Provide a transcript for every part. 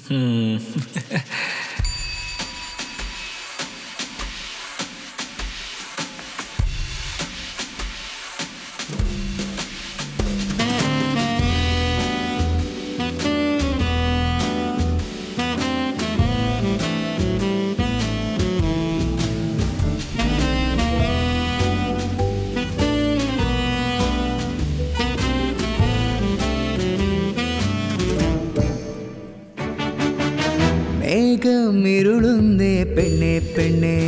മേഘമിരുളുന്നേ പെണ്ണെ പെണ്ണെ,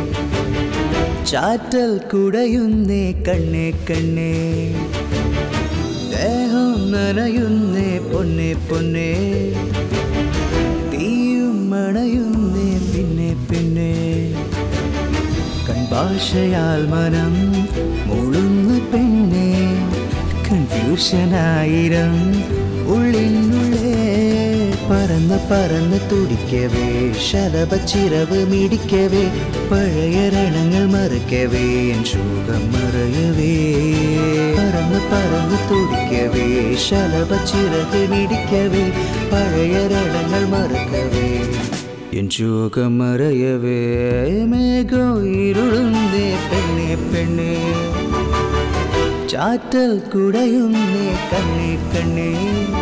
ചാറ്റൽ കുടയുന്നേ കണ്ണേ കണ്ണേ, ദേഹം നനയുന്നേ പൊന്നെ പൊന്നെ, തീയും മണയുന്നേ പിന്നെ പിന്നെ, കൺഭാഷയാൽ മനം മൂളുന്ന പെണ്ണെ, കൺഫ്യൂഷനായിരം ഉള്ളിനുള്ളേ പറന്ന് പറന്ന് തുടിക്കവേ, ശലഭച്ചിറവ് മിടിക്കവേ, പഴയ രണങ്ങൾ മറക്കവേ, എൻ ശോകം മറയവേ. പറന്ന് പറന്ന് തുടിക്കവേ, ശലഭച്ചിറക് മിടിക്കവേ, പഴയ രണങ്ങൾ മറക്കവേ, എൻ ശോകം മറയവേ. മേഘം ഇരുളുന്നേ പെണ്ണെ പെണ്ണെ, ചാറ്റൽ കുടയുന്നേ കണ്ണേ കണ്ണേ.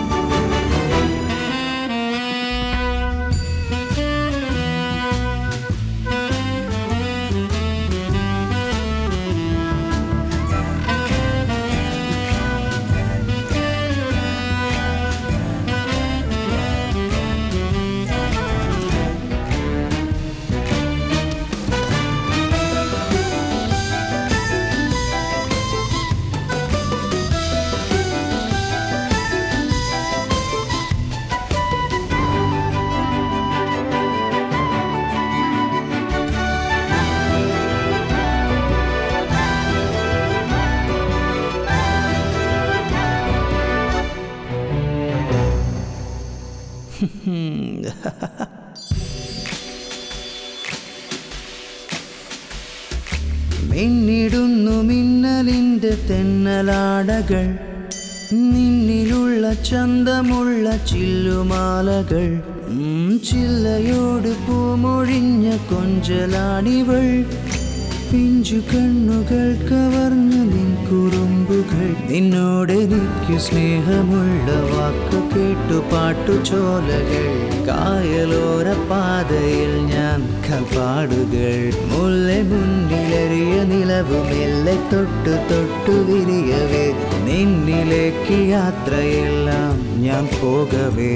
മിന്നിടുന്നു മിന്നലിൻ്റെ തെന്നലാടകൾ, നിന്നിലുള്ള ചന്തമുള്ള ചില്ലുമാലകൾ, ചില്ലയോട് പൂമൊഴിഞ്ഞ കൊഞ്ചലാണിവൾ, പിഞ്ചു കണ്ണുകൾ കവർന്ന നിൻ കുറുമ്പുകൾ, നിന്നോടെനിക്ക് സ്നേഹമുള്ള വാക്കു കേട്ടു പാട്ടുചോലകൾ, കായലോര പാതയിൽ ഞാൻ കൽപ്പാടുകൾ, മുല്ല മുന്നിലെറിയ നിലവ് മെല്ലെ തൊട്ടു തൊട്ടു വിരിയവേ, നിന്നിലേക്ക് യാത്രയെല്ലാം ഞാൻ പോകവേ.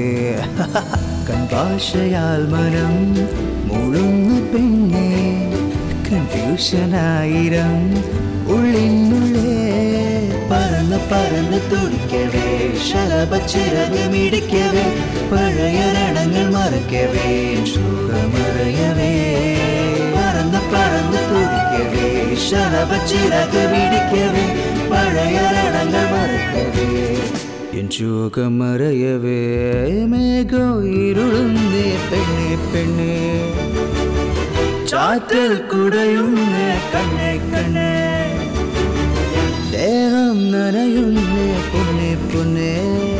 കൺഭാഷയാൽ മനം മൂളുന്ന പെണ്ണെ, കൺഫ്യൂഷനായിരം ഉള്ളിനുള്ളേ പറന്ന് പറന്ന് തുടിക്കവേ, ശലഭച്ചിറക് മിടിക്കവേ, പഴയ രണങ്ങൾ മറക്കവേ, ശോകമറയവേ. പറന്ന് പറന്ന് തുടിക്കവേ, ശലഭച്ചിറക് മിടിക്കവേ, പഴയ രണങ്ങൾ മറക്കവേ, എൻ ശോകമറയവേ. മേഘം ഇരുളുന്നേ പെണ്ണെ പെണ്ണെ, ചാറ്റൽ കുടയുന്നേ കണ്ണേ കണ്ണേ, ദേഹം നനയുന്നേ പൊന്നെ പൊന്നെ.